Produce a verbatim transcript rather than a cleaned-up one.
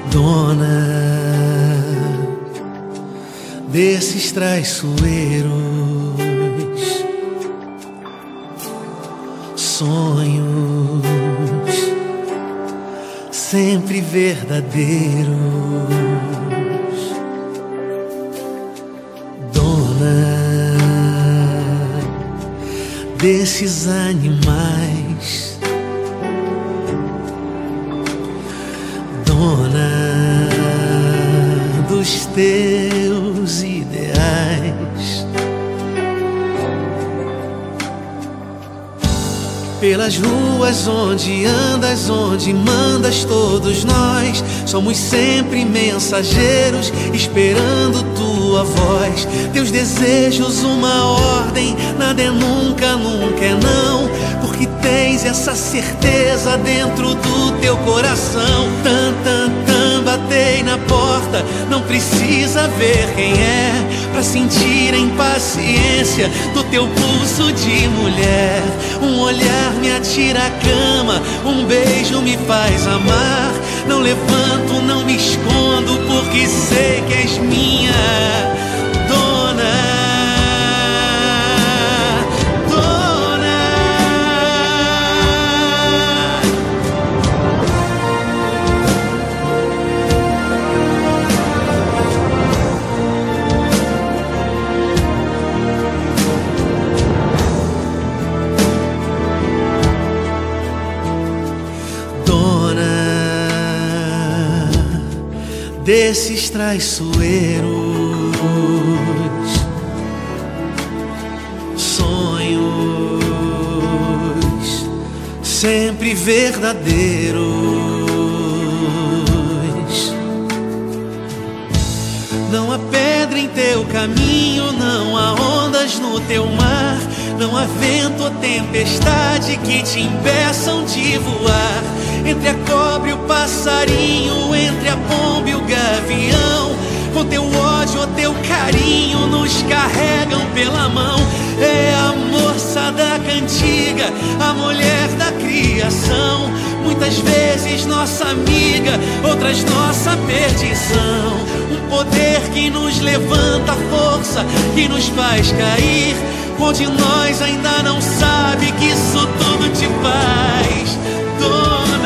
Dona desses traiçoeiros, sonhos sempre verdadeiros. Dona desses animais, dona dos teus ideais. Pelas ruas onde andas, onde mandas, todos nós somos sempre mensageiros, esperando tua voz. Teus desejos uma ordem, nada é nunca, nunca é não, porque tens essa certeza dentro do teu coração. Tan, tan, tan, batei na porta, não precisa ver quem é, pra sentir a impaciência do teu pulso de mulher. Um olhar me atira à cama, um beijo me faz amar. Não levanto, não me escondo, porque sei que és minha dona. Desses traiçoeiros, sonhos sempre verdadeiros. Não há pedra em teu caminho, não há ondas no teu mar, não há vento ou tempestade que te impeçam de voar. Entre a cobra e o passarinho, entre a pomba e o gavião, com teu ódio ou teu carinho nos carregam pela mão. É a moça da cantiga, a mulher da criação, muitas vezes nossa amiga, outras nossa perdição. Um poder que nos levanta, força que nos faz cair, onde nós ainda não sabe que isso tudo te faz dona.